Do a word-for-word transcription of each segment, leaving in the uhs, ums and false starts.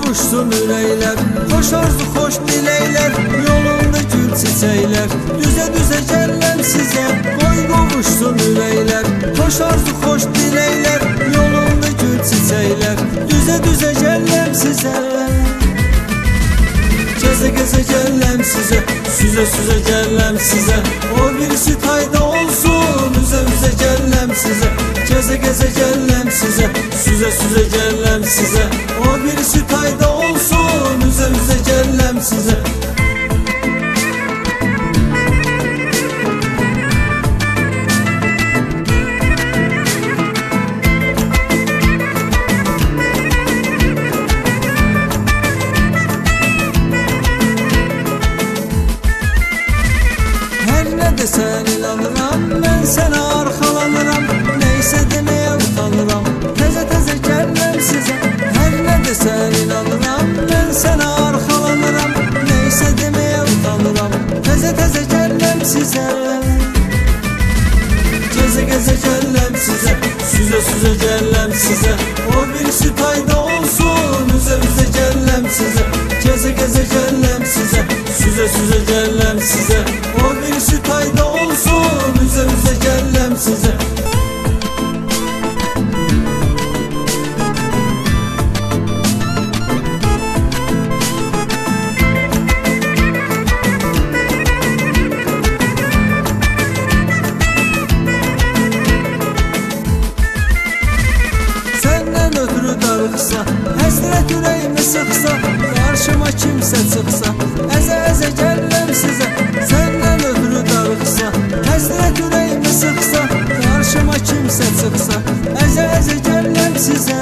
qovuşsun ürəklər, xoş arzu, xoş diləklər, yolunda gül çiçəklər, düzə düzə gəlləm sizə, qoy qovuşsun ürəklər, xoş arzu, xoş diləklər, yolunda gül çiçəklər, düzə düzə gəlləm sizə. Geze geze gəlləm sizə, süzə süzə gəlləm sizə, o birisi tayda olsun, üzə üzə gəlləm sizə. Geze geze gəlləm sizə, süzə süzə gəlləm sizə, o birisi tayda olsun, üzə üzə gəlləm sizə. Sen inanıram, ben sana arxalanıram, neyse demeye utanıram, teze teze gəlləm sizə. Her ne desen inanıram, ben sana arxalanıram, neyse demeye utanıram, teze teze gəlləm sizə. Geze geze gəlləm sizə, süzə süzə gəlləm sizə, o birisi tayda olsun, üzə üzə gəlləm sizə. Geze geze gəlləm sizə, süzə süzə gəlləm sizə, o birisi tayda olsun, üzə üzə gəlləm sizə. Səndən ötürü darıqsa, həsrət ürəyimi sıxsa, qarşıma kimsə çıxsa, əzə əzə gəlləm sizə. Səndən ötürü darıqsa, həsrət ürəyimi sıxsa, qarşıma kimsə çıxsa, əzə əzə gəlləm sizə.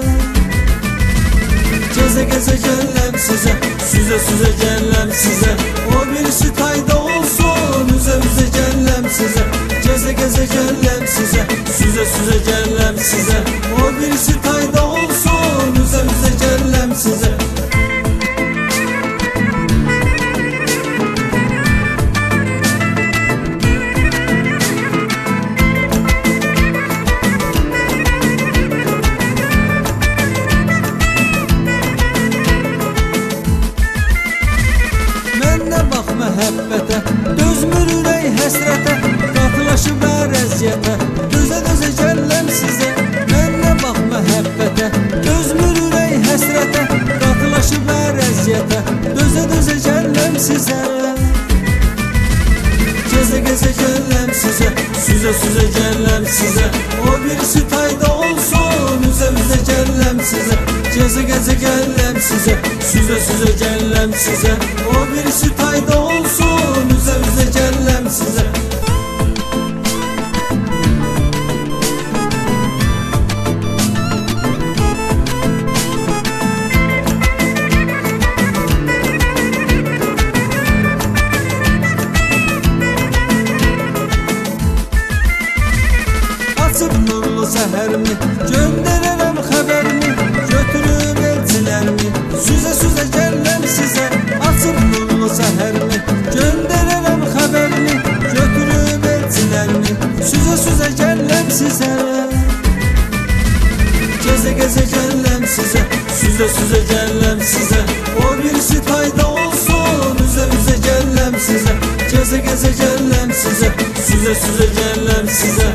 Geze geze gəlləm sizə, süzə süzə gəlləm sizə, o birisi tayda olsun, üzə üzə gəlləm sizə. Geze geze gəlləm sizə, süzə süzə gəlləm sizə, o birisi tayda olsun, üzə üzə gəlləm sizə. Məhəbbətə, dözmür ürək həsrətə, qatılaşıb hər əziyyətə, dözə dözə gəlləm sizə. Mənnə bax məhəbbətə, dözmür ürək həsrətə, qatılaşıb hər əziyyətə, dözə dözə gəlləm sizə. Geze geze gəlləm sizə, süzə süzə gəlləm sizə, o birisi tayda olsun, üzə üzə gəlləm sizə. Geze geze gəlləm sizə, süzə süzə gəlləm sizə, o birisi tayda olsun, üzə üzə gəlləm sizə. Açıb nurlu səhərimi, göndərərəm xəbərimi, götürüb elçilərimi, süzə süzə gəlləm sizə. Açıb nurlu səhərimi, göndərərəm xəbərimi, götürüb elçilərimi, süzə süzə gəlləm sizə. Geze geze gəlləm sizə, süzə süzə gəlləm sizə, o birisi tayda olsun, üzə üzə gəlləm sizə. Geze geze gəlləm sizə, süzə süzə gəlləm sizə,